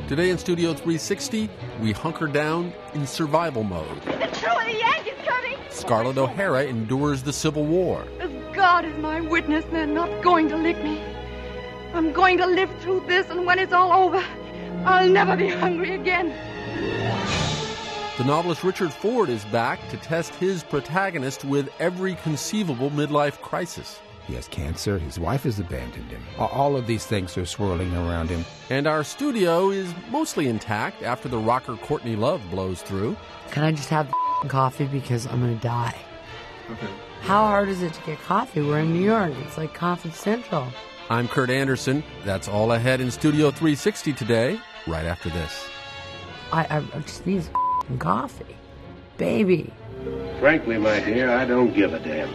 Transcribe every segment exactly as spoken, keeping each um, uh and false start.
Today in Studio three sixty, we hunker down in survival mode. It's true of the Yankees, Curly. Scarlett O'Hara endures the Civil War. As God is my witness, they're not going to lick me. I'm going to live through this, and when it's all over, I'll never be hungry again. The novelist Richard Ford is back to test his protagonist with every conceivable midlife crisis. He has cancer. His wife has abandoned him. All of these things are swirling around him. And our studio is mostly intact after the rocker Courtney Love blows through. Can I just have the coffee because I'm going to die? Okay. How hard is it to get coffee? We're in New York. It's like Coffee Central. I'm Kurt Anderson. That's all ahead in Studio three sixty today, right after this. I, I just need some coffee. Baby. Frankly, my dear, I don't give a damn.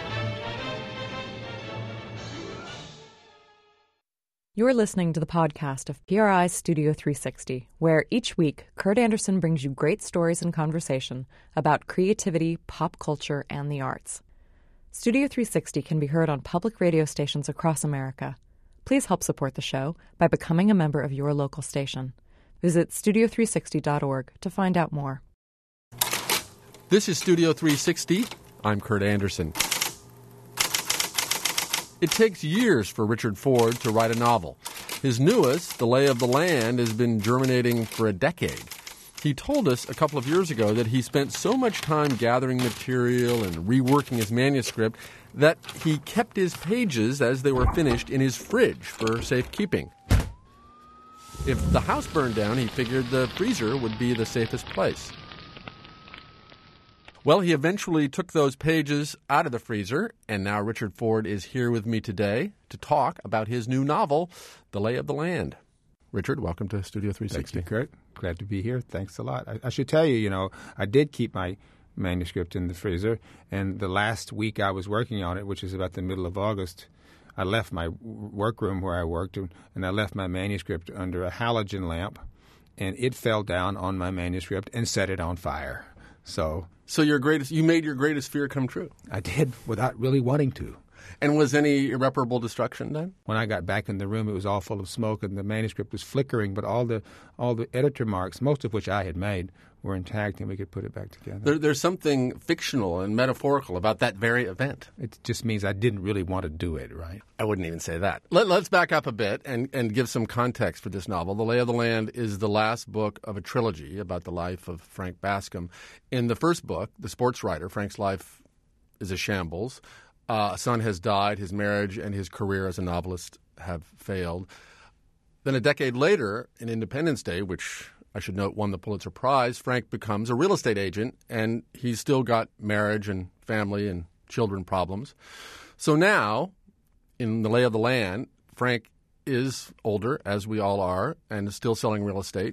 You're listening to the podcast of P R I's Studio three sixty, where each week Kurt Anderson brings you great stories and conversation about creativity, pop culture, and the arts. Studio three sixty can be heard on public radio stations across America. Please help support the show by becoming a member of your local station. Visit studio three sixty dot org to find out more. This is Studio three sixty. I'm Kurt Anderson. It takes years for Richard Ford to write a novel. His newest, The Lay of the Land, has been germinating for a decade. He told us a couple of years ago that he spent so much time gathering material and reworking his manuscript that he kept his pages as they were finished in his fridge for safekeeping. If the house burned down, he figured the freezer would be the safest place. Well, he eventually took those pages out of the freezer, and now Richard Ford is here with me today to talk about his new novel, The Lay of the Land. Richard, welcome to Studio three sixty. Thank you, Kurt. Glad to be here. Thanks a lot. I, I should tell you, you know, I did keep my manuscript in the freezer, and the last week I was working on it, which is about the middle of August, I left my workroom where I worked, and I left my manuscript under a halogen lamp, and it fell down on my manuscript and set it on fire. So... So your greatest, you made your greatest fear come true. I did, without really wanting to. And was any irreparable destruction done? When I got back in the room, it was all full of smoke, and the manuscript was flickering, but all the all the editor marks, most of which I had made, were intact, and we could put it back together. There, there's something fictional and metaphorical about that very event. It just means I didn't really want to do it, right? I wouldn't even say that. Let, let's back up a bit and, and give some context for this novel. The Lay of the Land is the last book of a trilogy about the life of Frank Bascom. In the first book, the sports writer, Frank's life is a shambles. Uh, a son has died, his marriage and his career as a novelist have failed. Then a decade later, in Independence Day, which I should note won the Pulitzer Prize, Frank becomes a real estate agent, and he's still got marriage and family and children problems. So now, in The Lay of the Land, Frank is older, as we all are, and is still selling real estate.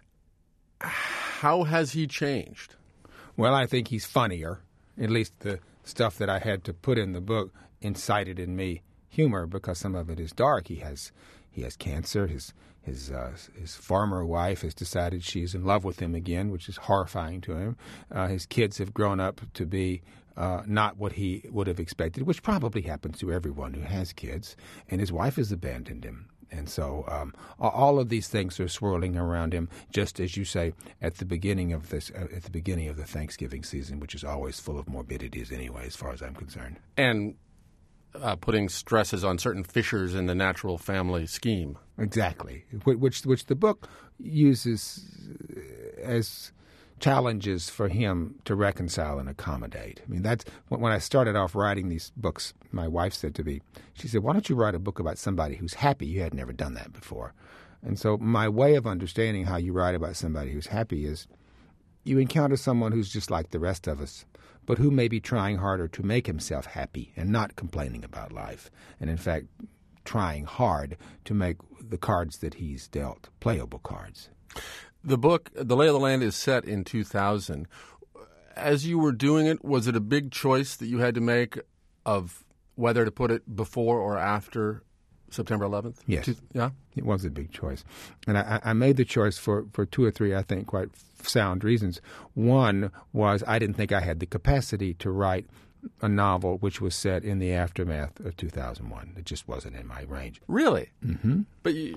How has he changed? Well, I think he's funnier. At least the stuff that I had to put in the book incited in me humor because some of it is dark. He has he has cancer. His his uh, his former wife has decided she's in love with him again, which is horrifying to him. Uh, his kids have grown up to be uh, not what he would have expected, which probably happens to everyone who has kids. And his wife has abandoned him. And so um, all of these things are swirling around him, just as you say at the beginning of this, uh, at the beginning of the Thanksgiving season, which is always full of morbidities anyway, as far as I'm concerned. And uh, putting stresses on certain fissures in the natural family scheme. Exactly, which which the book uses as challenges for him to reconcile and accommodate. I mean, that's when I started off writing these books, my wife said to me, she said, why don't you write a book about somebody who's happy? You had never done that before. And so my way of understanding how you write about somebody who's happy is you encounter someone who's just like the rest of us, but who may be trying harder to make himself happy and not complaining about life. And in fact, trying hard to make the cards that he's dealt playable cards. The book, The Lay of the Land, is set in two thousand. As you were doing it, was it a big choice that you had to make of whether to put it before or after September eleventh? Yes. Two, yeah? It was a big choice. And I, I made the choice for, for two or three, I think, quite sound reasons. One was I didn't think I had the capacity to write a novel which was set in the aftermath of two thousand one. It just wasn't in my range. Really? Mm-hmm. But you...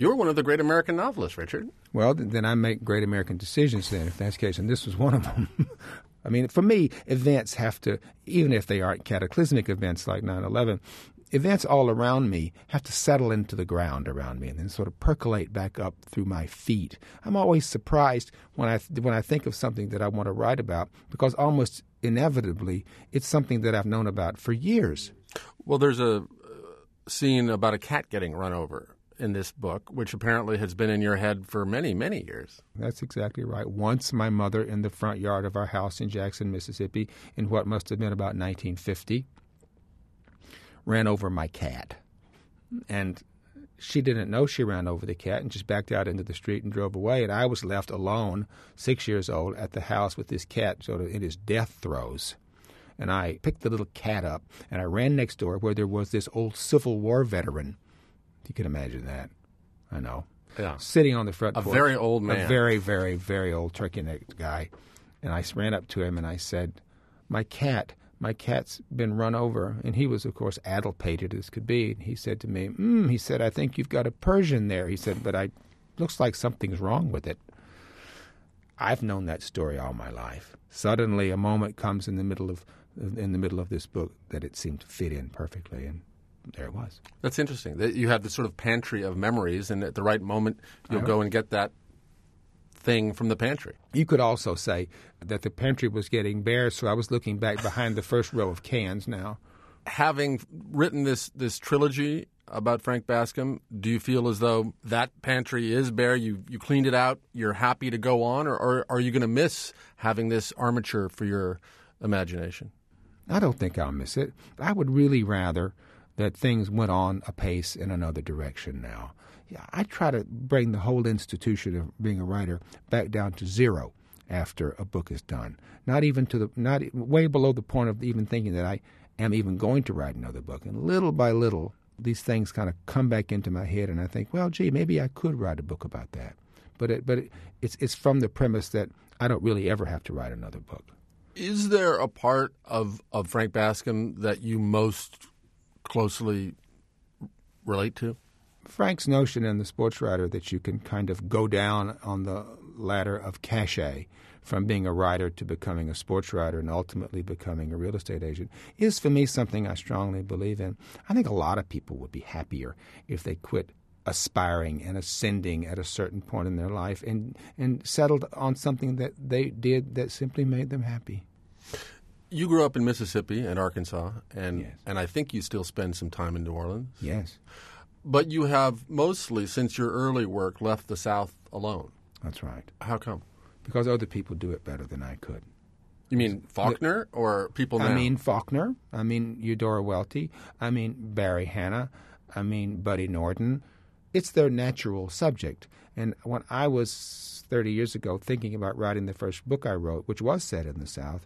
You're one of the great American novelists, Richard. Well, then I make great American decisions then, if that's the case, and this was one of them. I mean, for me, events have to, even if they aren't cataclysmic events like nine eleven, events all around me have to settle into the ground around me and then sort of percolate back up through my feet. I'm always surprised when I when I think of something that I want to write about, because almost inevitably it's something that I've known about for years. Well, there's a scene about a cat getting run over in this book, which apparently has been in your head for many, many years. That's exactly right. Once my mother, in the front yard of our house in Jackson, Mississippi, in what must have been about nineteen fifty, ran over my cat. And she didn't know she ran over the cat and just backed out into the street and drove away. And I was left alone, six years old, at the house with this cat sort of in his death throes. And I picked the little cat up and I ran next door where there was this old Civil War veteran. You can imagine that. I know. Yeah. Sitting on the front A porch. very old man. A very, very, very old turkey-necked guy. And I ran up to him and I said, my cat, my cat's been run over. And he was, of course, addle-pated as could be. And he said to me, mm, he said, I think you've got a Persian there. He said, but I looks like something's wrong with it. I've known that story all my life. Suddenly a moment comes in the middle of in the middle of this book that it seemed to fit in perfectly, and there it was. That's interesting. That you have this sort of pantry of memories, and at the right moment you'll go and get that thing from the pantry. You could also say that the pantry was getting bare, so I was looking back behind the first row of cans now. Having written this, this trilogy about Frank Bascom, do you feel as though that pantry is bare, you, you cleaned it out, you're happy to go on, or, or are you going to miss having this armature for your imagination? I don't think I'll miss it. I would really rather that things went on apace in another direction now. Yeah, I try to bring the whole institution of being a writer back down to zero after a book is done. Not even to the not way below the point of even thinking that I am even going to write another book. And little by little, these things kind of come back into my head, and I think, well, gee, maybe I could write a book about that. But it, but it, it's it's from the premise that I don't really ever have to write another book. Is there a part of, of Frank Bascom that you most closely relate to? Frank's notion in The Sports Writer that you can kind of go down on the ladder of cachet from being a writer to becoming a sports writer and ultimately becoming a real estate agent is, for me, something I strongly believe in. I think a lot of people would be happier if they quit aspiring and ascending at a certain point in their life and, and settled on something that they did that simply made them happy. You grew up in Mississippi and Arkansas, and, Yes. and I think you still spend some time in New Orleans. Yes, But you have mostly, since your early work, left the South alone. that's right. How come? Because other people do it better than I could. You mean Faulkner or people now? I mean Faulkner. I mean Eudora Welty. I mean Barry Hannah. I mean Buddy Norton. It's their natural subject. And when I was thirty years ago thinking about writing the first book I wrote, which was set in the South,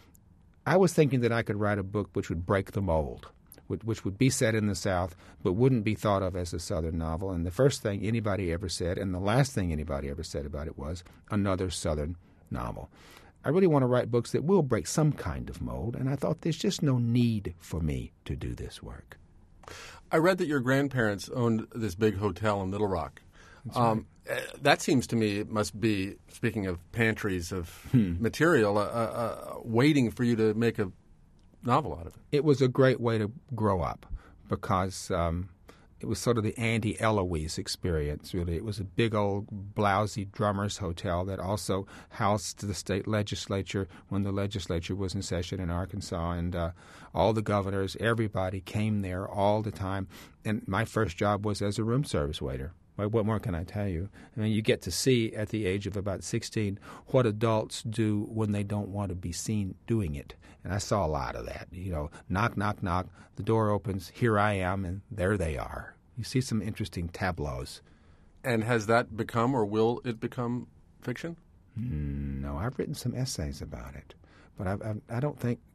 I was thinking that I could write a book which would break the mold, which, which would be set in the South but wouldn't be thought of as a Southern novel. And the first thing anybody ever said and the last thing anybody ever said about it was another Southern novel. I really want to write books that will break some kind of mold, and I thought there's just no need for me to do this work. I read that your grandparents owned this big hotel in Little Rock. Um, uh, that seems to me it must be, speaking of pantries of Hmm. material, uh, uh, waiting for you to make a novel out of it. It was a great way to grow up because um, it was sort of the Andy Eloise experience, really. It was a big old blousy drummer's hotel that also housed the state legislature when the legislature was in session in Arkansas, and uh, all the governors, everybody came there all the time. And my first job was as a room service waiter. Well, what more can I tell you? I mean, you get to see at the age of about sixteen what adults do when they don't want to be seen doing it. And I saw a lot of that. You know, knock, knock, knock. The door opens. Here I am, and there they are. You see some interesting tableaus. And has that become, or will it become, fiction? Mm, no, I've written some essays about it. But I, I, I don't think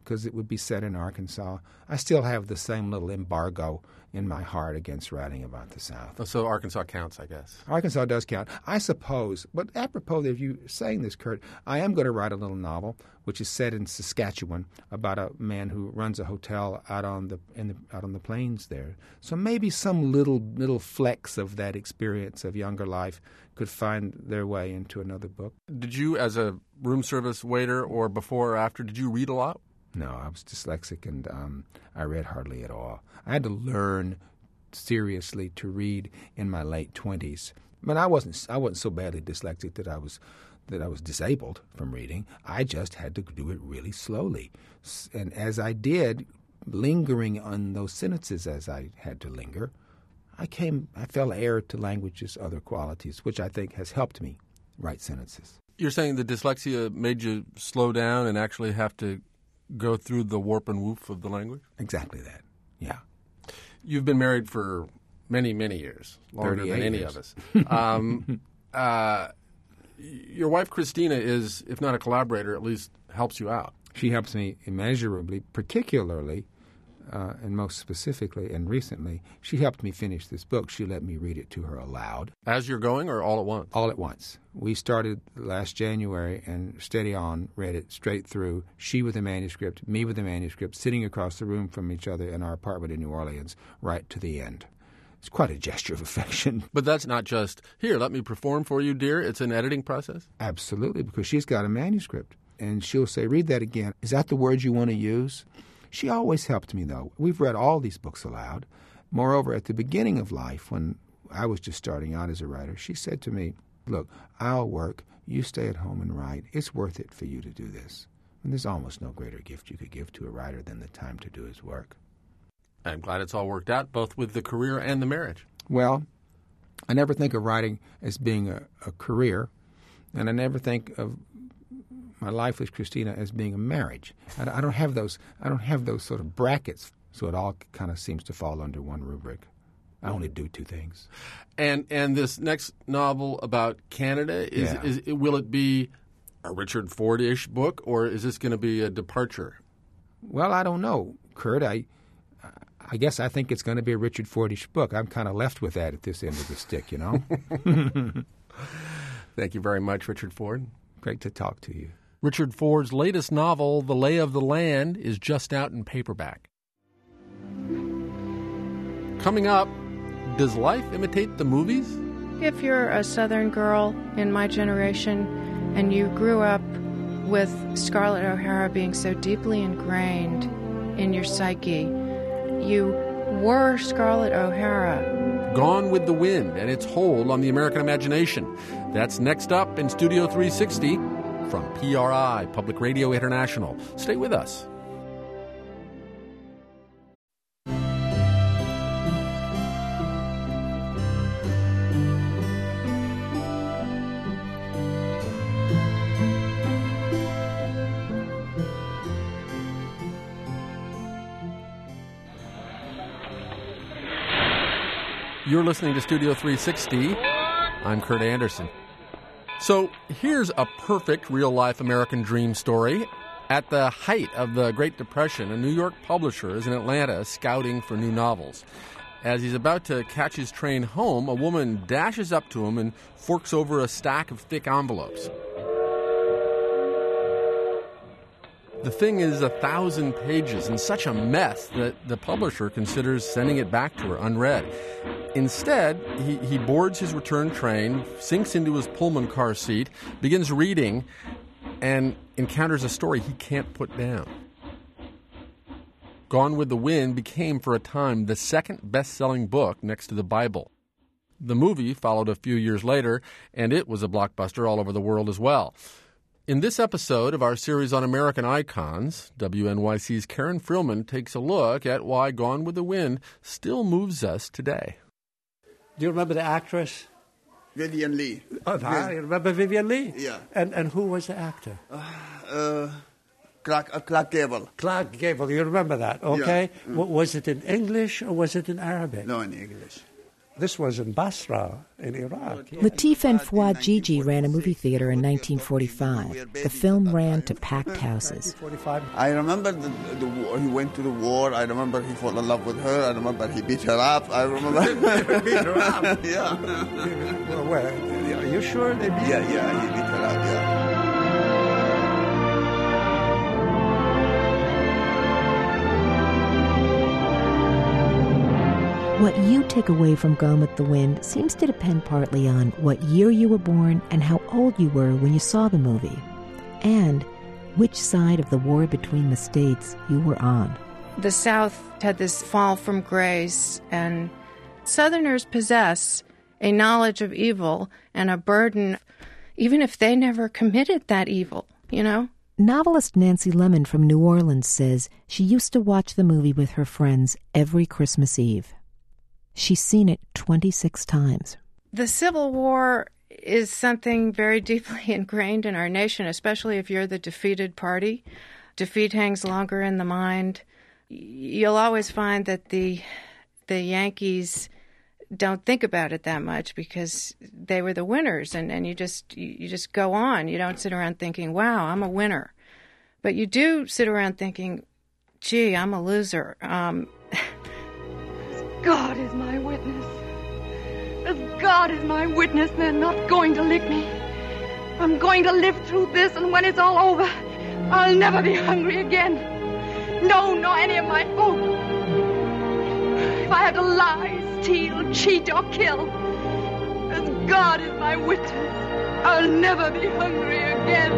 because it would be set in Arkansas. I still have the same little embargo in my heart against writing about the South. So Arkansas counts, I guess. Arkansas does count, I suppose. But apropos of you saying this, Kurt, I am going to write a little novel which is set in Saskatchewan about a man who runs a hotel out on the, in the out on the plains there. So maybe some little little flecks of that experience of younger life could find their way into another book. Did you, as a room service waiter or before or after, did you read a lot? No, I was dyslexic, and um, I read hardly at all. I had to learn seriously to read in my late twenties. But I wasn't I wasn't so badly dyslexic that I was that I was disabled from reading. I just had to do it really slowly. And as I did, lingering on those sentences as I had to linger, I came I fell heir to language's other qualities, which I think has helped me write sentences. You're saying the dyslexia made you slow down and actually have to go through the warp and woof of the language? Exactly that, yeah. You've been married for many, many years, longer than any years. of us. Um, uh, your wife, Christina, is, if not a collaborator, at least helps you out. She helps me immeasurably, particularly, uh, and most specifically and recently, she helped me finish this book. She let me read it to her aloud. As you're going or all at once? All at once. We started last January and steady on, read it straight through, she with the manuscript, me with the manuscript, sitting across the room from each other in our apartment in New Orleans, right to the end. It's quite a gesture of affection. But that's not just, here, let me perform for you, dear. It's an editing process? Absolutely, because she's got a manuscript. And she'll say, read that again. Is that the word you want to use? She always helped me, though. We've read all these books aloud. Moreover, at the beginning of life, when I was just starting out as a writer, she said to me, look, I'll work. You stay at home and write. It's worth it for you to do this. And there's almost no greater gift you could give to a writer than the time to do his work. I'm glad it's all worked out, both with the career and the marriage. Well, I never think of writing as being a, a career, and I never think of my life with Christina as being a marriage. I, I don't have those. I don't have those sort of brackets, so it all kind of seems to fall under one rubric. I only do two things. And and this next novel about Canada, is, Yeah. is will it be a Richard Ford-ish book, or is this going to be a departure? Well, I don't know, Kurt. I I guess I think it's going to be a Richard Fordish book. I'm kind of left with that at this end of the stick, you know. Thank you very much, Richard Ford. Great to talk to you. Richard Ford's latest novel, The Lay of the Land, is just out in paperback. Coming up, does life imitate the movies? If you're a Southern girl in my generation and you grew up with Scarlett O'Hara being so deeply ingrained in your psyche, you were Scarlett O'Hara. Gone with the Wind and its hold on the American imagination. That's next up in Studio three sixty from P R I, Public Radio International. Stay with us. You're listening to Studio three sixty. I'm Kurt Anderson. So here's a perfect real-life American dream story. At the height of the Great Depression, a New York publisher is in Atlanta scouting for new novels. As he's about to catch his train home, a woman dashes up to him and forks over a stack of thick envelopes. The thing is a thousand pages and such a mess that the publisher considers sending it back to her unread. Instead, he, he boards his return train, sinks into his Pullman car seat, begins reading, and encounters a story he can't put down. Gone with the Wind became, for a time, the second best-selling book next to the Bible. The movie followed a few years later, and it was a blockbuster all over the world as well. In this episode of our series on American icons, W N Y C's Karen Frillman takes a look at why Gone with the Wind still moves us today. Do you remember the actress? Vivian Lee. Oh, I remember Vivian Lee? Yeah. And and who was the actor? Uh, uh, Clark, uh, Clark Gable. Clark Gable. You remember that, okay? Yeah. Mm. W- was it in English or was it in Arabic? No, in English. This was in Basra, in Iraq. Latif and Fouad Gigi ran a movie theater in nineteen forty-five. The film ran to packed houses. I remember the, the war. He went to the war. I remember he fell in love with her. I remember he beat her up. I remember. beat her up? Yeah. Well, well, are you sure they beat Yeah, yeah, he beat her up, yeah. What you take away from Gone with the Wind seems to depend partly on what year you were born and how old you were when you saw the movie, and which side of the war between the states you were on. The South had this fall from grace, and Southerners possess a knowledge of evil and a burden, even if they never committed that evil, you know? Novelist Nancy Lemon from New Orleans says she used to watch the movie with her friends every Christmas Eve. She's seen it twenty-six times. The Civil War is something very deeply ingrained in our nation, especially if you're the defeated party. Defeat hangs longer in the mind. You'll always find that the the Yankees don't think about it that much because they were the winners, and, and you just you just go on. You don't sit around thinking, wow, I'm a winner. But you do sit around thinking, gee, I'm a loser. Um God is my witness. As God is my witness, they're not going to lick me. I'm going to live through this, and when it's all over, I'll never be hungry again. No, nor any of my folk. If I had to lie, steal, cheat, or kill, as God is my witness, I'll never be hungry again.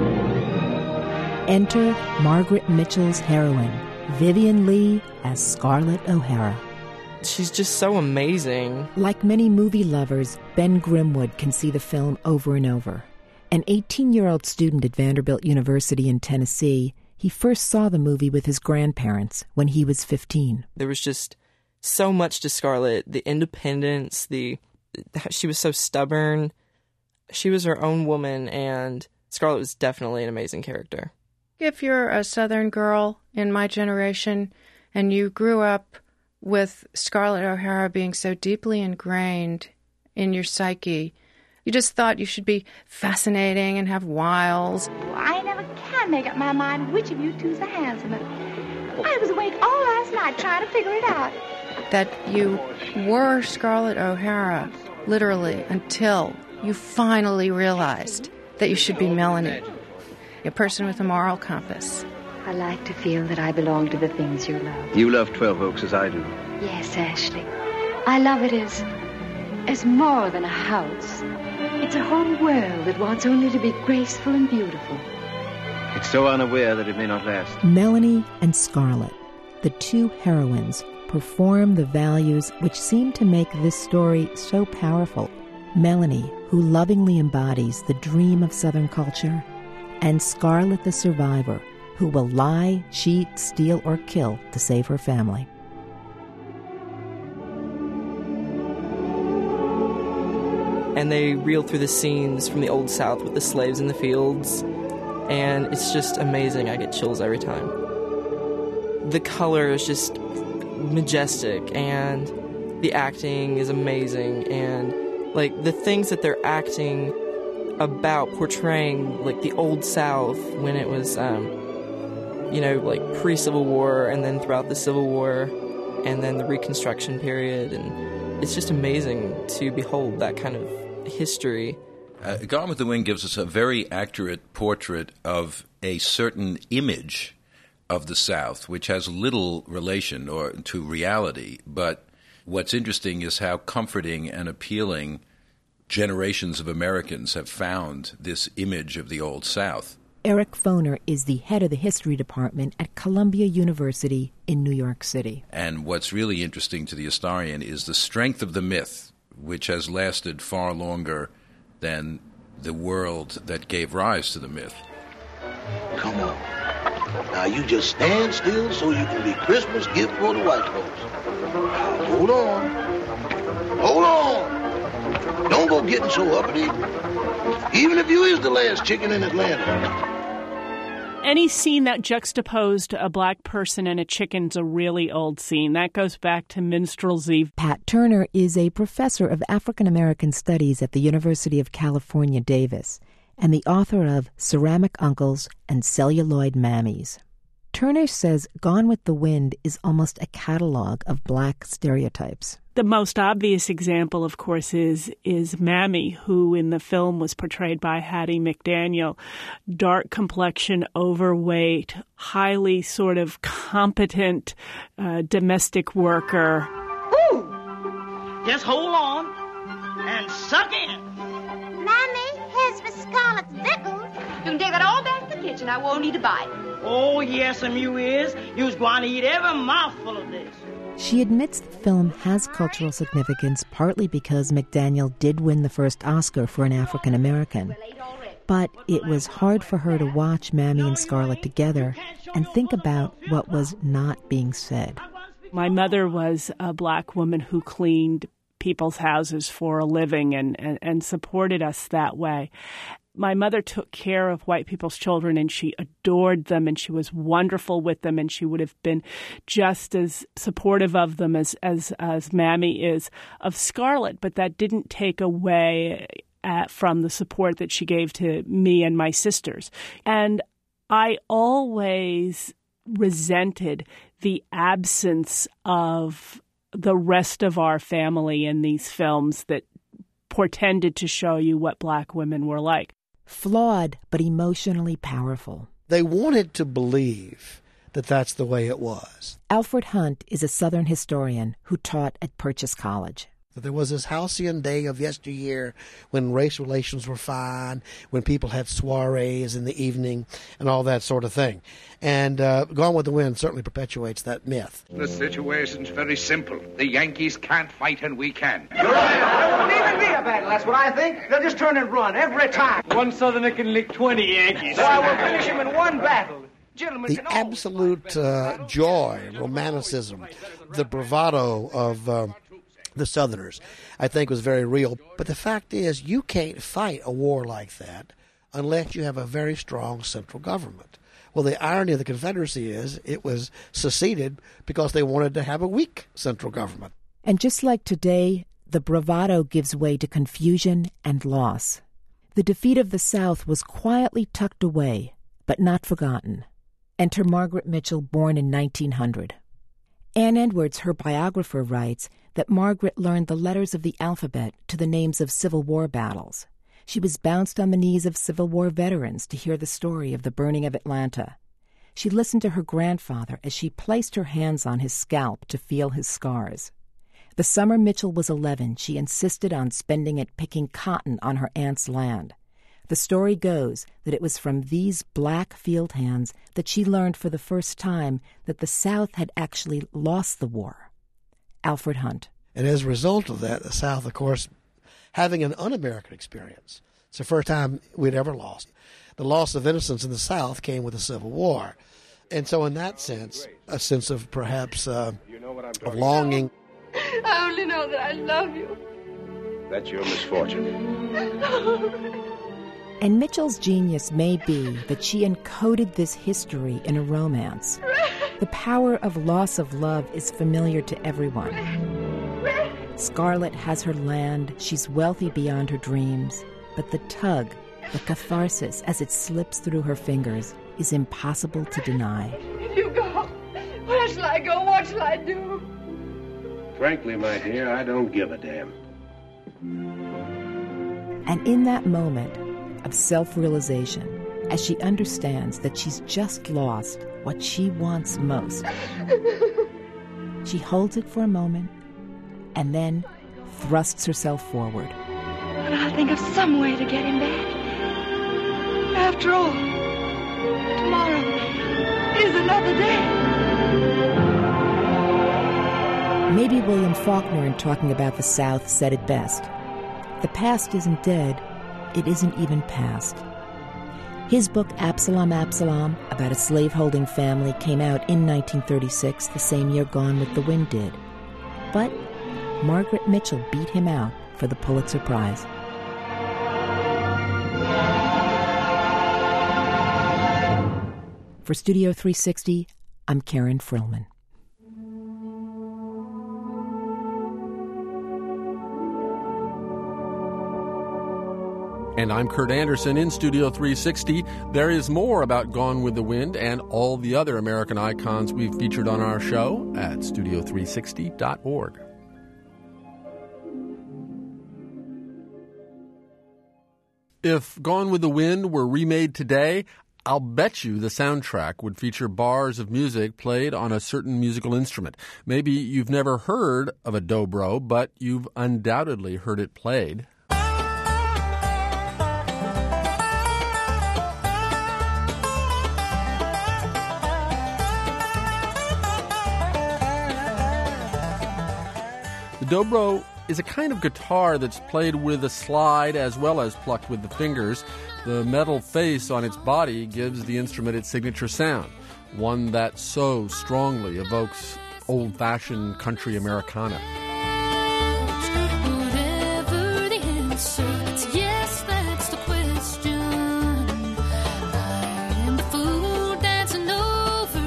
Enter Margaret Mitchell's heroine, Vivien Leigh as Scarlett O'Hara. She's just so amazing. Like many movie lovers, Ben Grimwood can see the film over and over. An eighteen-year-old student at Vanderbilt University in Tennessee, he first saw the movie with his grandparents when he was fifteen. There was just so much to Scarlett. The independence, the she was so stubborn. She was her own woman, and Scarlett was definitely an amazing character. If you're a Southern girl in my generation and you grew up with Scarlett O'Hara being so deeply ingrained in your psyche, you just thought you should be fascinating and have wiles. I never can make up my mind which of you two's the handsomer. I was awake all last night trying to figure it out. That you were Scarlett O'Hara, literally, until you finally realized that you should be Melanie, a person with a moral compass. I like to feel that I belong to the things you love. You love Twelve Oaks as I do. Yes, Ashley. I love it as, as more than a house. It's a whole world that wants only to be graceful and beautiful. It's so unaware that it may not last. Melanie and Scarlett, the two heroines, perform the values which seem to make this story so powerful. Melanie, who lovingly embodies the dream of Southern culture, and Scarlett the survivor, who will lie, cheat, steal, or kill to save her family. And they reel through the scenes from the Old South with the slaves in the fields, and it's just amazing. I get chills every time. The color is just majestic, and the acting is amazing, and like the things that they're acting about, portraying like the Old South when it was um you know, like pre-Civil War, and then throughout the Civil War, and then the Reconstruction period, and it's just amazing to behold that kind of history. Uh, Gone with the Wind gives us a very accurate portrait of a certain image of the South, which has little relation or to reality, but what's interesting is how comforting and appealing generations of Americans have found this image of the Old South. Eric Foner is the head of the history department at Columbia University in New York City. And what's really interesting to the historian is the strength of the myth, which has lasted far longer than the world that gave rise to the myth. Come on. Now you just stand still so you can be Christmas gift for the white folks. Hold on. Hold on. Don't go getting so uppity. Even if you is the last chicken in Atlanta. any scene that juxtaposed a black person and a chicken's a really old scene. That goes back to minstrelsy. Pat Turner is a professor of African American Studies at the University of California, Davis, and the author of Ceramic Uncles and Celluloid Mammies. Turner says Gone with the Wind is almost a catalog of black stereotypes. The most obvious example, of course, is is Mammy, who in the film was portrayed by Hattie McDaniel. Dark complexion, overweight, highly sort of competent uh, domestic worker. Ooh! Just hold on and suck in. Mammy, here's for Scarlett's victuals. You can take that all back to the kitchen. I won't need to buy it. Oh, yes, and you is. You's going to eat every mouthful of this. She admits the film has cultural significance partly because McDaniel did win the first Oscar for an African American. But it was hard for her to watch Mammy and Scarlett together and think about what was not being said. My mother was a black woman who cleaned people's houses for a living and, and, and supported us that way. My mother took care of white people's children, and she adored them, and she was wonderful with them, and she would have been just as supportive of them as, as, as Mammy is of Scarlett. But that didn't take away at, from the support that she gave to me and my sisters. And I always resented the absence of the rest of our family in these films that portended to show you what black women were like. Flawed, but emotionally powerful. They wanted to believe that that's the way it was. Alfred Hunt is a Southern historian who taught at Purchase College. There was this halcyon day of yesteryear when race relations were fine, when people had soirees in the evening and all that sort of thing. And uh, Gone with the Wind certainly perpetuates that myth. The situation's very simple. The Yankees can't fight and we can. You're right. It won't even be a battle, that's what I think. They'll just turn and run every time. One Southerner can lick twenty Yankees. So I will finish him in one battle. Gentlemen, the absolute uh, joy, romanticism, the bravado of... Uh, the Southerners, I think, was very real. But the fact is, you can't fight a war like that unless you have a very strong central government. Well, the irony of the Confederacy is it was seceded because they wanted to have a weak central government. And just like today, the bravado gives way to confusion and loss. The defeat of the South was quietly tucked away, but not forgotten. Enter Margaret Mitchell, born in nineteen hundred. Ann Edwards, her biographer, writes that Margaret learned the letters of the alphabet to the names of Civil War battles. She was bounced on the knees of Civil War veterans to hear the story of the burning of Atlanta. She listened to her grandfather as she placed her hands on his scalp to feel his scars. The summer Mitchell was eleven, she insisted on spending it picking cotton on her aunt's land. The story goes that it was from these black field hands that she learned for the first time that the South had actually lost the war. Alfred Hunt. And as a result of that, the South, of course, having an un-American experience. It's the first time we'd ever lost. The loss of innocence in the South came with the Civil War. And so in that sense, a sense of perhaps uh, of longing. I only know that I love you. That's your misfortune. And Mitchell's genius may be that she encoded this history in a romance. The power of loss of love is familiar to everyone. Scarlett has her land, she's wealthy beyond her dreams, but the tug, the catharsis as it slips through her fingers, is impossible to deny. If you go, where shall I go? What shall I do? Frankly, my dear, I don't give a damn. And in that moment of self-realization, as she understands that she's just lost what she wants most, she holds it for a moment and then thrusts herself forward. But I'll think of some way to get him back. After all, tomorrow is another day. Maybe William Faulkner, in talking about the South, said it best. The past isn't dead, it isn't even past. His book, Absalom, Absalom, about a slave-holding family, came out in nineteen thirty-six, the same year Gone with the Wind did. But Margaret Mitchell beat him out for the Pulitzer Prize. For Studio three sixty, I'm Karen Frillman. And I'm Kurt Anderson in Studio three sixty. There is more about Gone with the Wind and all the other American icons we've featured on our show at studio three sixty dot org. If Gone with the Wind were remade today, I'll bet you the soundtrack would feature bars of music played on a certain musical instrument. Maybe you've never heard of a dobro, but you've undoubtedly heard it played. The dobro is a kind of guitar that's played with a slide as well as plucked with the fingers. The metal face on its body gives the instrument its signature sound, one that so strongly evokes old-fashioned country Americana. Whatever the answer, it's yes, that's the question. I am the fool dancing over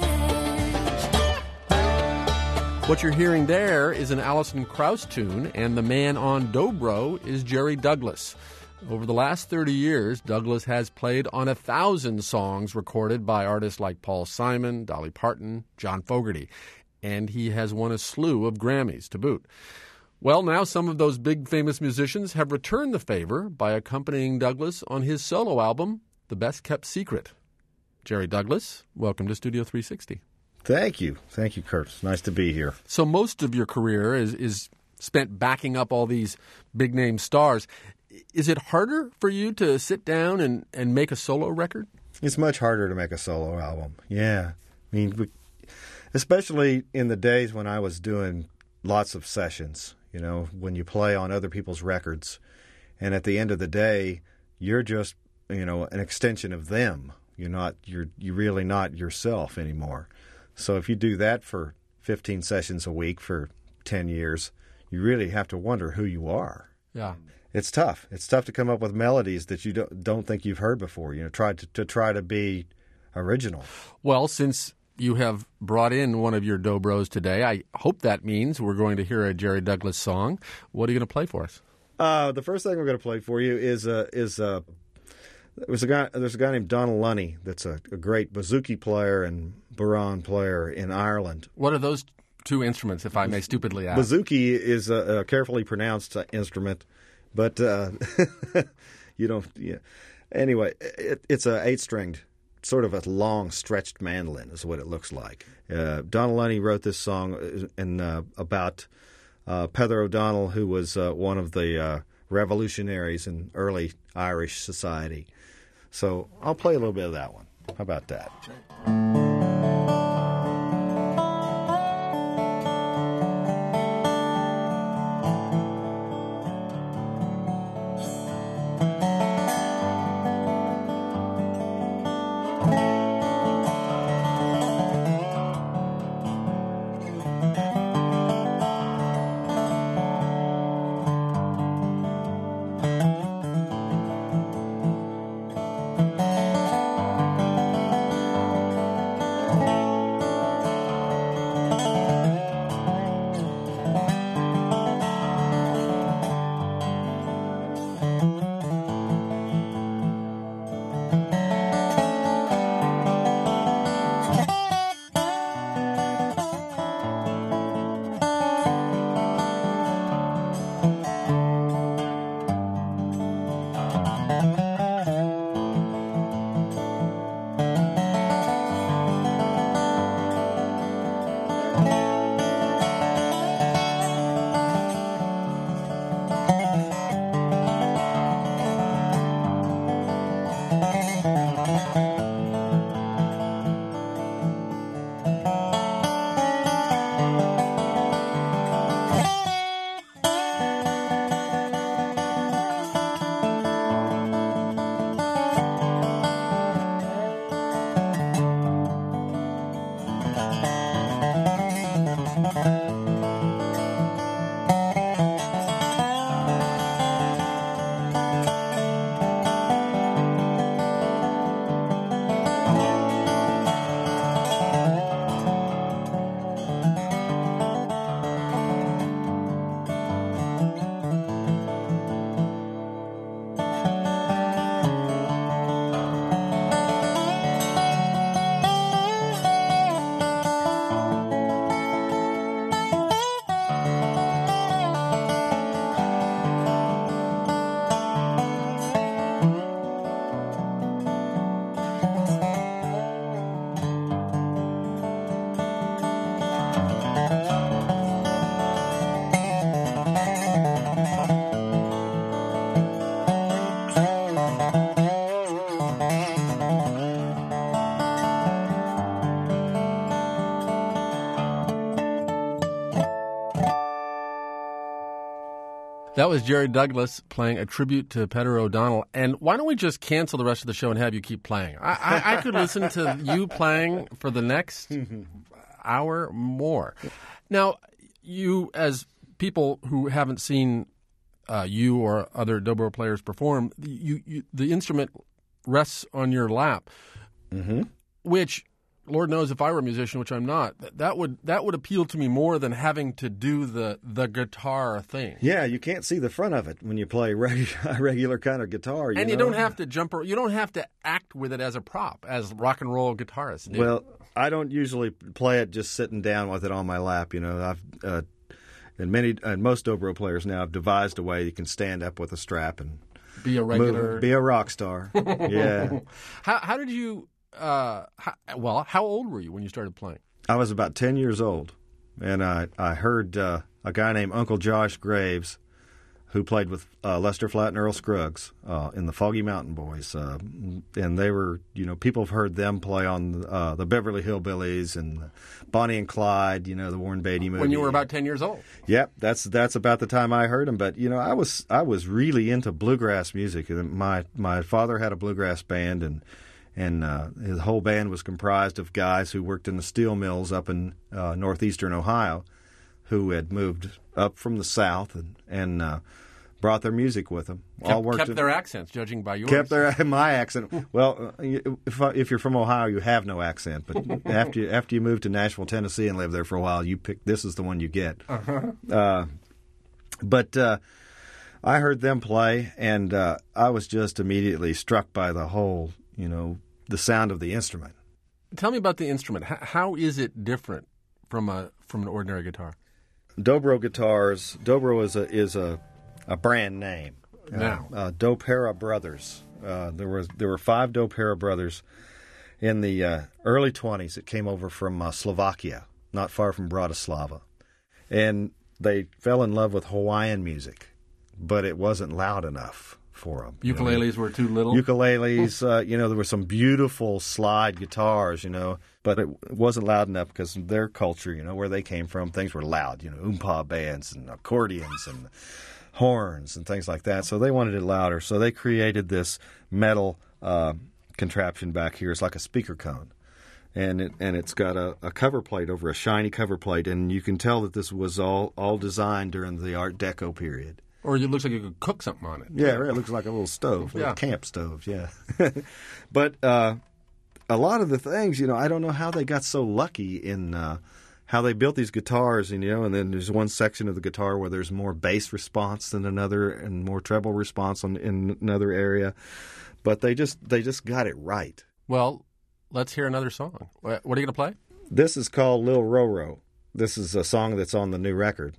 the edge. What you're hearing there is an Alison Krauss tune, and the man on dobro is Jerry Douglas. Over the last thirty years, Douglas has played on a thousand songs recorded by artists like Paul Simon, Dolly Parton, John Fogerty, and he has won a slew of Grammys to boot. Well, now some of those big famous musicians have returned the favor by accompanying Douglas on his solo album, The Best Kept Secret. Jerry Douglas, welcome to Studio three sixty. Thank you. Thank you, Kurt. It's nice to be here. So most of your career is, is spent backing up all these big-name stars. Is it harder for you to sit down and, and make a solo record? It's much harder to make a solo album, yeah. I mean, we, especially in the days when I was doing lots of sessions, you know, when you play on other people's records. And at the end of the day, you're just, you know, an extension of them. You're not, you're, you're really not yourself anymore. So if you do that for fifteen sessions a week for ten years, you really have to wonder who you are. Yeah. It's tough. It's tough to come up with melodies that you don't, don't think you've heard before, you know, try to, to try to be original. Well, since you have brought in one of your dobros today, I hope that means we're going to hear a Jerry Douglas song. What are you going to play for us? Uh, the first thing we're going to play for you is a, is a, there's a guy, there's a guy named Donald Lunny that's a, a great bouzouki player and bodhrán player in Ireland. What are those two instruments, if I may stupidly ask? Bouzouki is a, a carefully pronounced uh, instrument. But uh, you don't. Yeah. Anyway, it, it's a eight-stringed, sort of a long, stretched mandolin is what it looks like. Uh, Donald Lunny wrote this song in, uh, about uh, Peadar O'Donnell, who was uh, one of the uh, revolutionaries in early Irish society. So I'll play a little bit of that one. How about that? That was Jerry Douglas playing a tribute to Peter O'Donnell. And why don't we just cancel the rest of the show and have you keep playing? I, I, I could listen to you playing for the next hour more. Now, you, as people who haven't seen uh, you or other dobro players perform, you, you the instrument rests on your lap, mm-hmm. which, Lord knows, if I were a musician, which I'm not, that would that would appeal to me more than having to do the the guitar thing. Yeah, you can't see the front of it when you play reg- a regular kind of guitar. You and know? you don't have to jump. You don't have to act with it as a prop, as rock and roll guitarists do. Well, I don't usually play it just sitting down with it on my lap. You know, I've uh, and many and most dobro players now have devised a way you can stand up with a strap and be a regular, move, be a rock star. Yeah. How how did you? Uh, how, well, how old were you when you started playing? I was about ten years old, and I I heard uh, a guy named Uncle Josh Graves, who played with uh, Lester Flatt and Earl Scruggs uh, in the Foggy Mountain Boys, uh, and they were, you know, people have heard them play on uh, the Beverly Hillbillies and Bonnie and Clyde, you know, the Warren Beatty movie. When you were about ten years old. Yep, that's that's about the time I heard them. But you know, I was I was really into bluegrass music. My my father had a bluegrass band, and. And uh, his whole band was comprised of guys who worked in the steel mills up in uh, northeastern Ohio, who had moved up from the South and, and uh, brought their music with them. Kept, All worked kept in, their accents, judging by yours. Kept their my accent. Well, uh, if if you're from Ohio, you have no accent. But after you, after you move to Nashville, Tennessee, and live there for a while, you pick. This is the one you get. Uh-huh. Uh, but uh, I heard them play, and uh, I was just immediately struck by the whole, you know, the sound of the instrument. Tell me about the instrument. How, how is it different from a from an ordinary guitar? Dobro guitars. Dobro is a is a, a brand name. Now, uh, uh, Dopera Brothers. Uh, there was there were five Dopera brothers in the uh, early twenties that came over from uh, Slovakia, not far from Bratislava, and they fell in love with Hawaiian music, but it wasn't loud enough for them. Ukuleles you know? were too little? Ukuleles, uh, you know, there were some beautiful slide guitars, you know, but it wasn't loud enough because their culture, you know, where they came from, things were loud, you know, oompa bands and accordions and horns and things like that. So they wanted it louder. So they created this metal uh, contraption back here. It's like a speaker cone. And it and it's got a, a cover plate over a shiny cover plate, and you can tell that this was all, all designed during the Art Deco period. Or it looks like you could cook something on it. Yeah, it looks like a little stove, a yeah. little camp stove, yeah. But uh, a lot of the things, you know, I don't know how they got so lucky in uh, how they built these guitars, and, you know, and then there's one section of the guitar where there's more bass response than another and more treble response on, in another area. But they just they just got it right. Well, let's hear another song. What are you going to play? This is called Lil Roro. This is a song that's on the new record.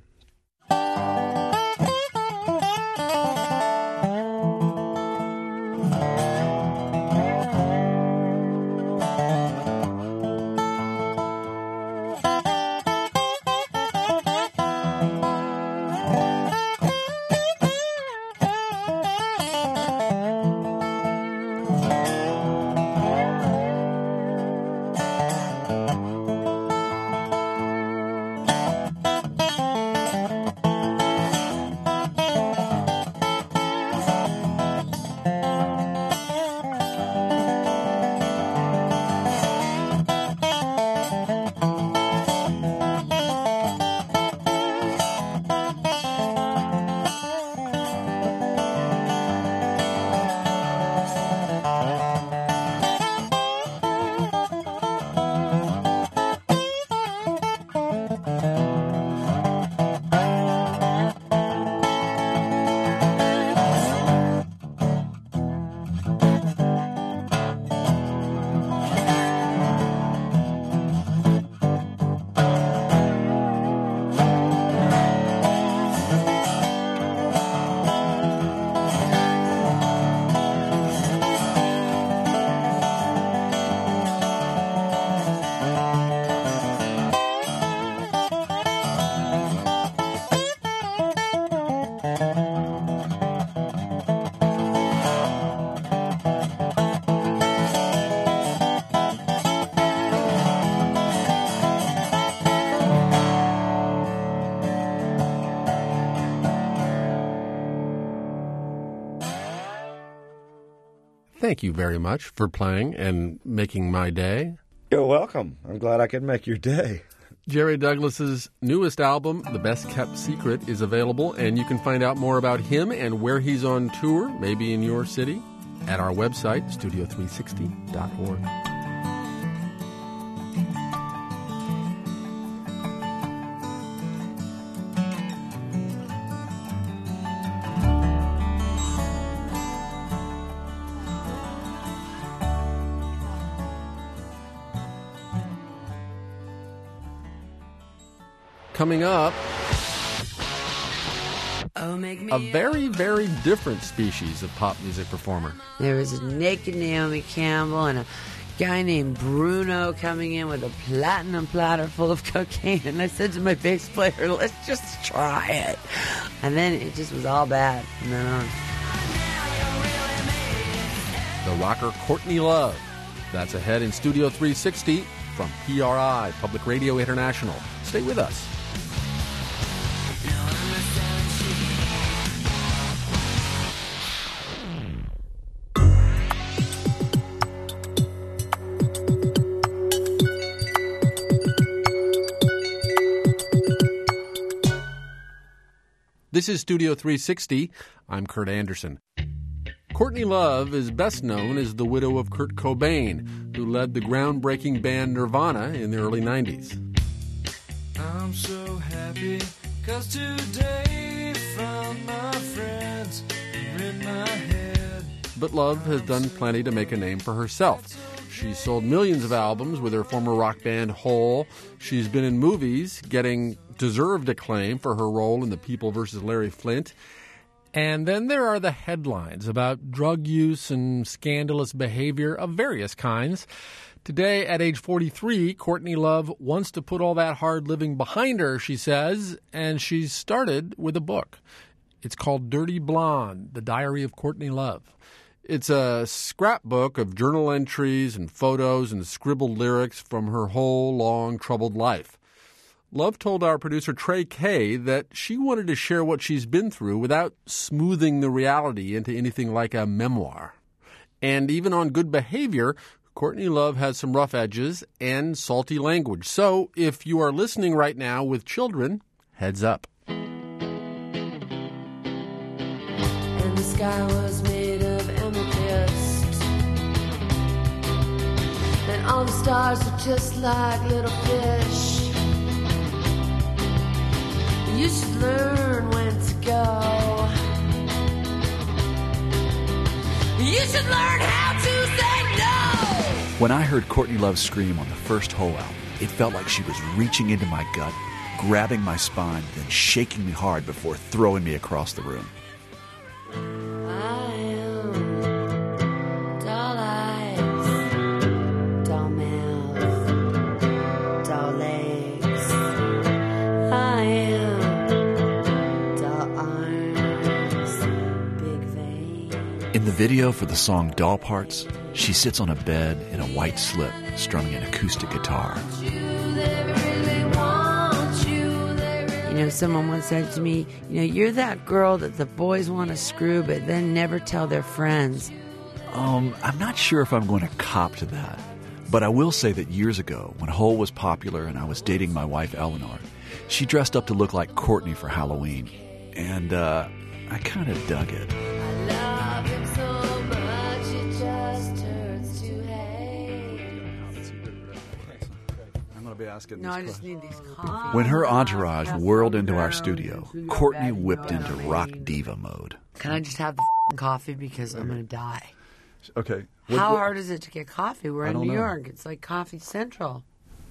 thank you very much for playing and making my day. You're welcome. I'm glad I could make your day. Jerry Douglas's newest album, The Best Kept Secret, is available, and you can find out more about him and where he's on tour, maybe in your city, at our website, studio three sixty dot org. Coming up, oh, make me a very, very different species of pop music performer. There was a naked Naomi Campbell and a guy named Bruno coming in with a platinum platter full of cocaine. And I said to my bass player, let's just try it. And then it just was all bad from then on. The rocker Courtney Love. That's ahead in Studio three sixty from P R I, Public Radio International. Stay with us. This is Studio three sixty. I'm Kurt Anderson. Courtney Love is best known as the widow of Kurt Cobain, who led the groundbreaking band Nirvana in the early nineties. I'm so happy, 'cause today found my friends are in my head. But Love has done plenty to make a name for herself. She's sold millions of albums with her former rock band Hole. She's been in movies, getting deserved acclaim for her role in The People versus Larry Flint. And then there are the headlines about drug use and scandalous behavior of various kinds. Today, at age forty-three, Courtney Love wants to put all that hard living behind her, she says, and she's started with a book. It's called Dirty Blonde, The Diary of Courtney Love. It's a scrapbook of journal entries and photos and scribbled lyrics from her whole long, troubled life. Love told our producer Trey Kay that she wanted to share what she's been through without smoothing the reality into anything like a memoir. And even on Good Behavior, Courtney Love has some rough edges and salty language. So if you are listening right now with children, heads up. And the sky was made of amethyst, and all the stars were just like little fish. You should learn when to go. You should learn how to say no. When I heard Courtney Love scream on the first Hole album, it felt like she was reaching into my gut, grabbing my spine, then shaking me hard before throwing me across the room. I am doll eyes, doll mouth, doll legs. I am doll arms, big veins. In the video for the song Doll Parts, she sits on a bed in a white slip, strumming an acoustic guitar. You know, someone once said to me, you know, you're that girl that the boys want to screw but then never tell their friends. Um, I'm not sure if I'm going to cop to that. But I will say that years ago, when Hole was popular and I was dating my wife Eleanor, she dressed up to look like Courtney for Halloween. And uh, I kind of dug it. No, I just need these coffee. When her entourage whirled into our studio, Courtney whipped into rock diva mode. Can I just have the f***ing coffee because I'm going to die? Okay. What, How what, hard is it to get coffee? We're I in New know. York. It's like Coffee Central.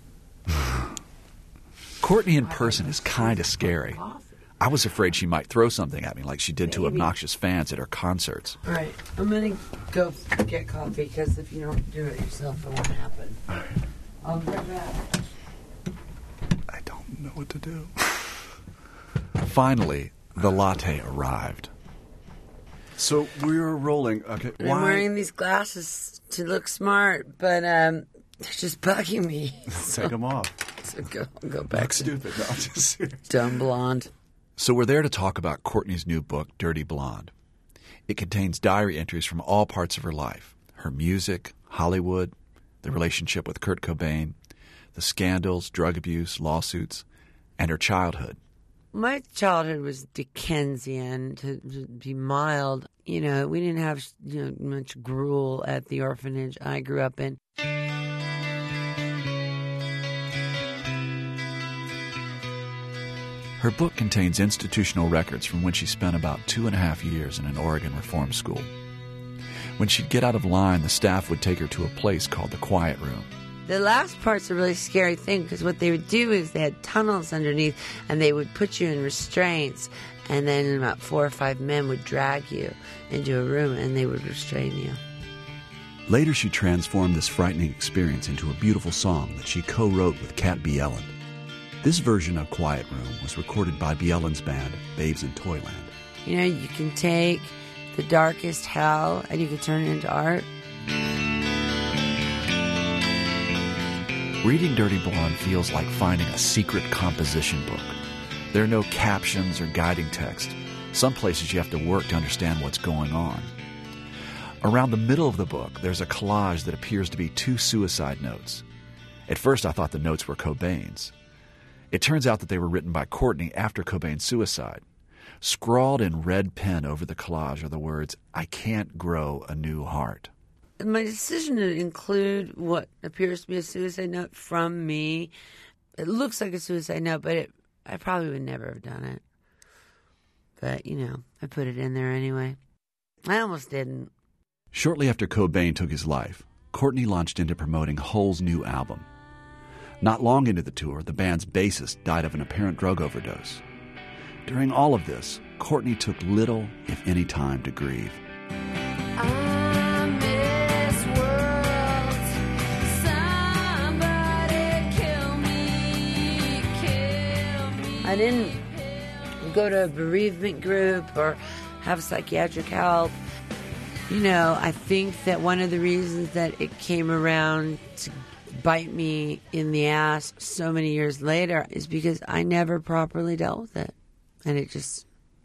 Courtney in person is kind of scary. I was afraid she might throw something at me like she did to Maybe. obnoxious fans at her concerts. All right, I'm going to go get coffee because if you don't do it yourself, it won't happen. I'll be right back. I don't know what to do. Finally, the latte arrived. So we're rolling. Okay. I'm Why? wearing these glasses to look smart, but um, they're just bugging me. Take them off. So go, go back. Look stupid. No, just dumb blonde. So we're there to talk about Courtney's new book, Dirty Blonde. It contains diary entries from all parts of her life. her music, Hollywood, the relationship with Kurt Cobain, the scandals, drug abuse, lawsuits, and her childhood. My childhood was Dickensian, to, to be mild. You know, we didn't have you know, much gruel at the orphanage I grew up in. Her book contains institutional records from when she spent about two and a half years in an Oregon reform school. When she'd get out of line, the staff would take her to a place called the Quiet Room. The last part's a really scary thing because what they would do is they had tunnels underneath and they would put you in restraints, and then about four or five men would drag you into a room and they would restrain you. Later, she transformed this frightening experience into a beautiful song that she co-wrote with Cat Bjelland. This version of Quiet Room was recorded by Bjelland's band, Babes in Toyland. You know, you can take the darkest hell and you can turn it into art. Reading Dirty Blonde feels like finding a secret composition book. There are no captions or guiding text. Some places you have to work to understand what's going on. Around the middle of the book, there's a collage that appears to be two suicide notes. At first, I thought the notes were Cobain's. It turns out that they were written by Courtney after Cobain's suicide. Scrawled in red pen over the collage are the words, "I can't grow a new heart." My decision to include what appears to be a suicide note from me, it looks like a suicide note, but it, I probably would never have done it. But, you know, I put it in there anyway. I almost didn't. Shortly after Cobain took his life, Courtney launched into promoting Hole's new album. Not long into the tour, the band's bassist died of an apparent drug overdose. During all of this, Courtney took little, if any, time to grieve. I didn't go to a bereavement group or have psychiatric help. You know, I think that one of the reasons that it came around to bite me in the ass so many years later is because I never properly dealt with it. And it just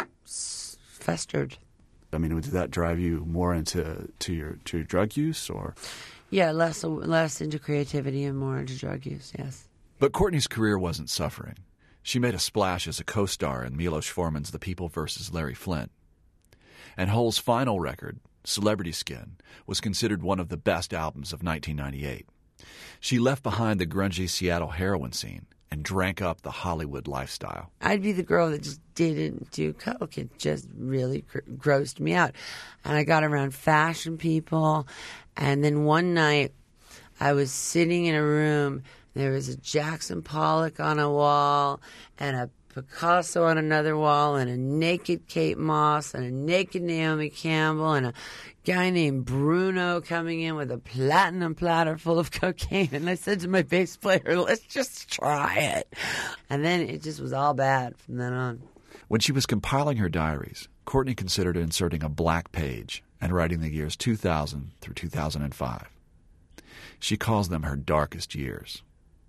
festered. I mean, did that drive you more into to your to your drug use, or? Yeah, less less into creativity and more into drug use, yes. But Courtney's career wasn't suffering. She made a splash as a co-star in Milos Forman's The People versus Larry Flynt. And Hole's final record, Celebrity Skin, was considered one of the best albums of nineteen ninety-eight. She left behind the grungy Seattle heroin scene and drank up the Hollywood lifestyle. I'd be the girl that just didn't do coke. It just really gr- grossed me out. And I got around fashion people. And then one night, I was sitting in a room. There was a Jackson Pollock on a wall and a Picasso on another wall and a naked Kate Moss and a naked Naomi Campbell and a guy named Bruno coming in with a platinum platter full of cocaine. And I said to my bass player, let's just try it. And then it just was all bad from then on. When she was compiling her diaries, Courtney considered inserting a black page and writing the years two thousand through two thousand five. She calls them her darkest years.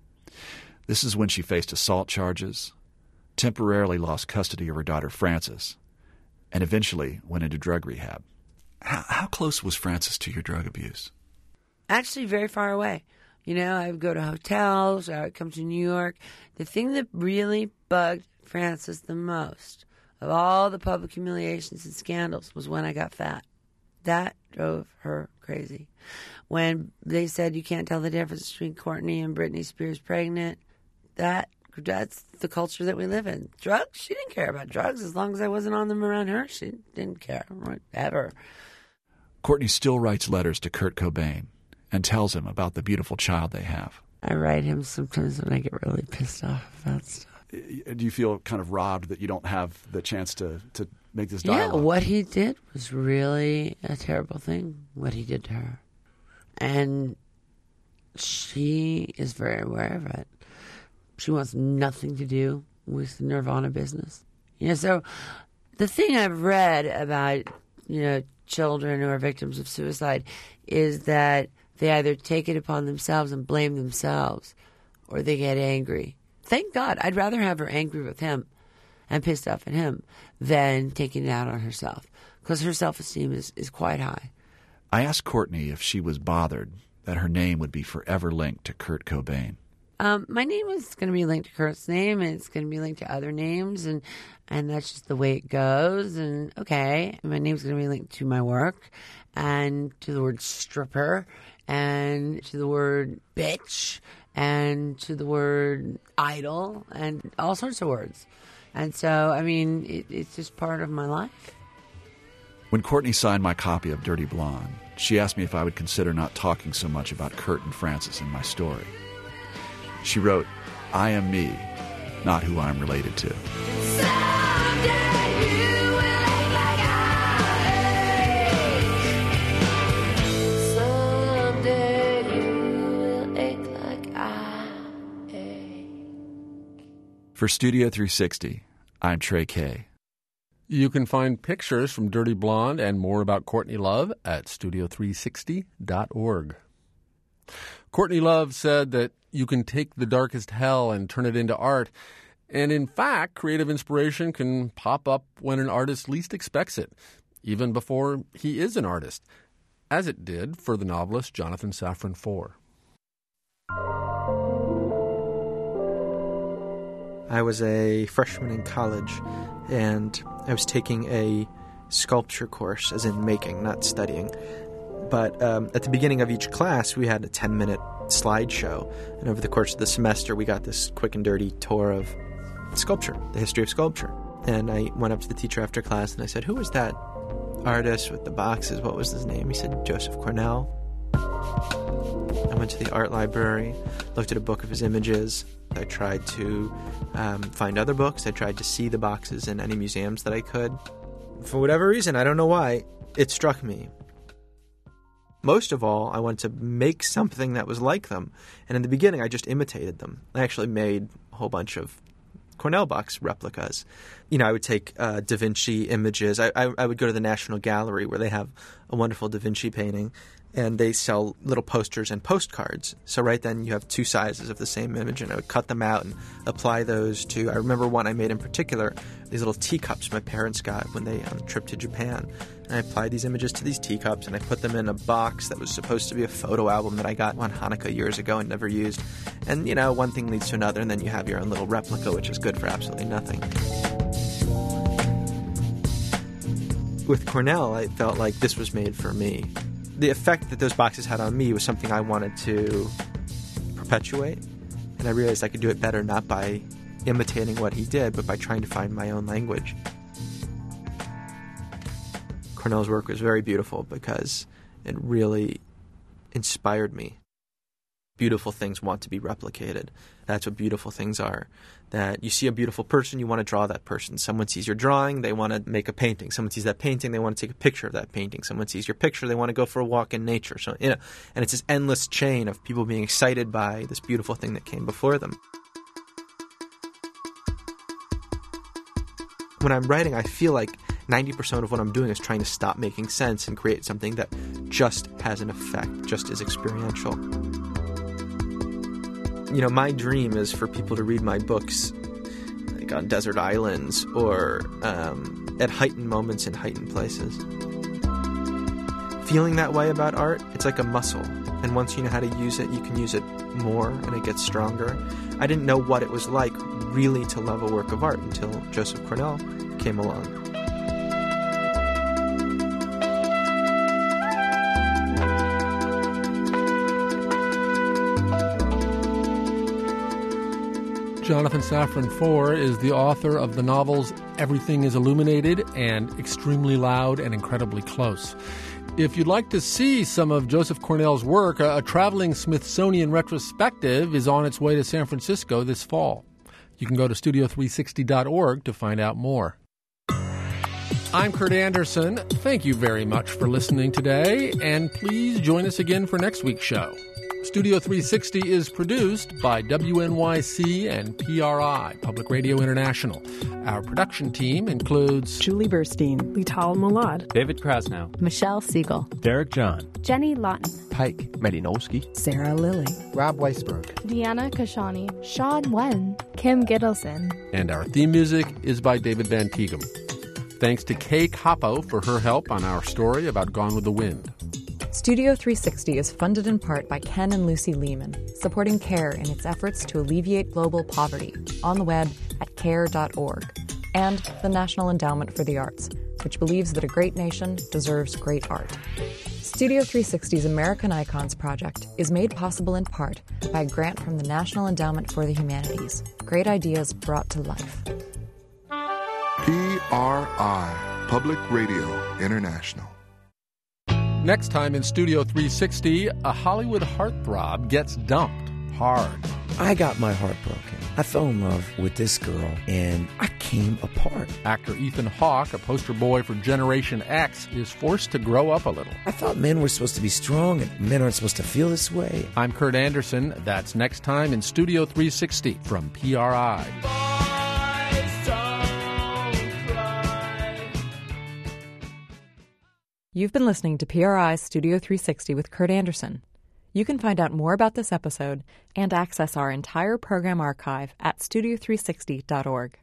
This is when she faced assault charges, temporarily lost custody of her daughter Frances, and eventually went into drug rehab. How, how close was Frances to your drug abuse? Actually, very far away. You know, I would go to hotels, I would come to New York. The thing that really bugged Frances the most of all the public humiliations and scandals was when I got fat. That drove her crazy. When they said you can't tell the difference between Courtney and Britney Spears pregnant, that that's the culture that we live in. Drugs, she didn't care about drugs as long as I wasn't on them around her. She didn't care, ever. Courtney still writes letters to Kurt Cobain and tells him about the beautiful child they have. I write him sometimes when I get really pissed off about stuff. Do you feel kind of robbed that you don't have the chance to, to make this Yeah, dialogue? what he did was really a terrible thing, what he did to her. And she is very aware of it. She wants nothing to do with the Nirvana business. You know, so the thing I've read about, you know, children who are victims of suicide is that they either take it upon themselves and blame themselves, or they get angry. Thank God. I'd rather have her angry with him and pissed off at him than taking it out on herself, because her self-esteem is, is quite high. I asked Courtney if she was bothered that her name would be forever linked to Kurt Cobain. Um, my name is going to be linked to Kurt's name, and it's going to be linked to other names, and, and that's just the way it goes. And okay, my name's going to be linked to my work, and to the word stripper, and to the word bitch, and to the word idol, and all sorts of words. And so, I mean, it, it's just part of my life. When Courtney signed my copy of Dirty Blonde, she asked me if I would consider not talking so much about Kurt and Frances in my story. She wrote, "I am me, not who I'm related to." For Studio three sixty, I'm Trey Kay. You can find pictures from Dirty Blonde and more about Courtney Love at studio three sixty dot org. Courtney Love said that you can take the darkest hell and turn it into art. And in fact, creative inspiration can pop up when an artist least expects it, even before he is an artist, as it did for the novelist Jonathan Safran Foer. I was a freshman in college, and I was taking a sculpture course, as in making, not studying. But um, at the beginning of each class, we had a ten-minute slideshow. And over the course of the semester, we got this quick and dirty tour of sculpture, the history of sculpture. And I went up to the teacher after class, and I said, "Who was that artist with the boxes? What was his name?" He said, "Joseph Cornell." I went to the art library, looked at a book of his images. I tried to um, find other books. I tried to see the boxes in any museums that I could. For whatever reason, I don't know why, it struck me. Most of all, I wanted to make something that was like them. And in the beginning, I just imitated them. I actually made a whole bunch of Cornell box replicas. You know, I would take uh, Da Vinci images. I, I, I would go to the National Gallery where they have a wonderful Da Vinci painting, and they sell little posters and postcards. So right then you have two sizes of the same image, and I would cut them out and apply those to, I remember one I made in particular, these little teacups my parents got when they on a trip to Japan. And I applied these images to these teacups, and I put them in a box that was supposed to be a photo album that I got on Hanukkah years ago and never used. And, you know, one thing leads to another, and then you have your own little replica, which is good for absolutely nothing. With Cornell, I felt like this was made for me. The effect that those boxes had on me was something I wanted to perpetuate, and I realized I could do it better not by imitating what he did, but by trying to find my own language. Cornell's work was very beautiful because it really inspired me. Beautiful things want to be replicated. That's what beautiful things are. That you see a beautiful person, you want to draw that person. Someone sees your drawing, they want to make a painting. Someone sees that painting, they want to take a picture of that painting. Someone sees your picture, they want to go for a walk in nature. So, you know, and it's this endless chain of people being excited by this beautiful thing that came before them. When I'm writing, I feel like ninety percent of what I'm doing is trying to stop making sense and create something that just has an effect, just is experiential. You know, my dream is for people to read my books like on desert islands or um, at heightened moments in heightened places. Feeling that way about art, it's like a muscle. And once you know how to use it, you can use it more and it gets stronger. I didn't know what it was like really to love a work of art until Joseph Cornell came along. Jonathan Safran Foer is the author of the novels Everything is Illuminated and Extremely Loud and Incredibly Close. If you'd like to see some of Joseph Cornell's work, a, a traveling Smithsonian retrospective is on its way to San Francisco this fall. You can go to studio three sixty dot org to find out more. I'm Kurt Anderson. Thank you very much for listening today, and please join us again for next week's show. Studio three sixty is produced by W N Y C and P R I, Public Radio International. Our production team includes Julie Burstein, Lital Malad, David Krasnow, Michelle Siegel, Derek John, Jenny Lawton, Pike Malinowski, Sarah Lilly, Rob Weisberg, Deanna Kashani, Sean Wen, Kim Gittleson. And our theme music is by David Van Tighem. Thanks to Kay Capo for her help on our story about Gone with the Wind. Studio three sixty is funded in part by Ken and Lucy Lehman, supporting CARE in its efforts to alleviate global poverty on the web at care dot org, and the National Endowment for the Arts, which believes that a great nation deserves great art. Studio three sixty's American Icons project is made possible in part by a grant from the National Endowment for the Humanities. Great ideas brought to life. P R I, Public Radio International. Next time in Studio three sixty, a Hollywood heartthrob gets dumped hard. I got my heart broken. I fell in love with this girl, and I came apart. Actor Ethan Hawke, a poster boy for Generation X, is forced to grow up a little. I thought men were supposed to be strong, and men aren't supposed to feel this way. I'm Kurt Anderson. That's next time in Studio three sixty from P R I. You've been listening to P R I's Studio three sixty with Kurt Anderson. You can find out more about this episode and access our entire program archive at studio three sixty dot org.